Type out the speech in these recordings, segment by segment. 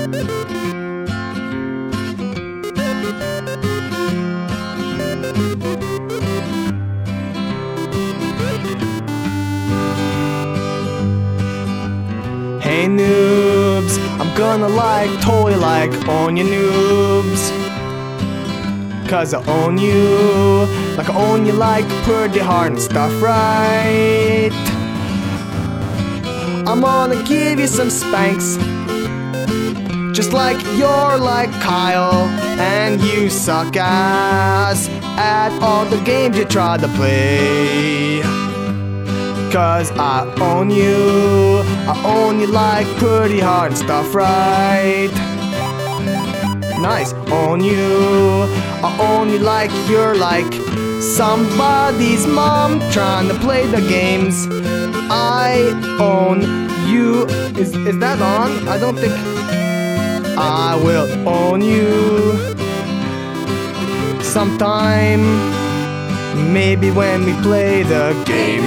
Hey noobs, I'm gonna totally own you noobs. 'Cause I own you, like I own you pretty hard and stuff, right? I'm gonna give you some spanks, just like you're like Kyle, and you suck ass at all the games you try to play. 'Cause I own you pretty hard and stuff, right? Nice, own you, I own you like you're like somebody's mom trying to play the games. I own you. Is that on? I don't think. I will own you sometime, maybe when we play the game.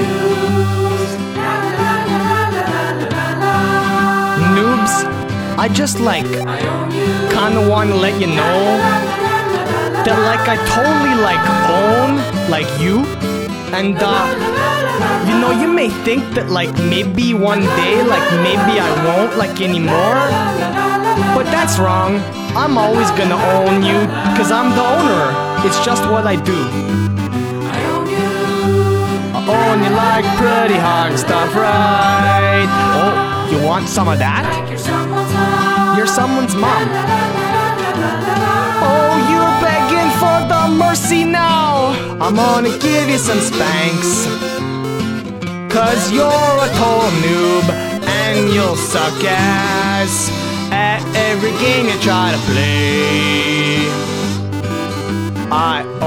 Noobs, I just kinda wanna let you know that I totally own you, and you may think that maybe one day maybe I won't anymore, but that's wrong. I'm always gonna own you, 'cause I'm the owner. It's just what I do. I own you pretty hard and stuff, right? Oh, you want some of that? You're someone's mom. Oh, you're begging for the mercy now. I'm gonna give you some spanks, 'cause you're a total noob, and you'll suck ass at every game you try to play. I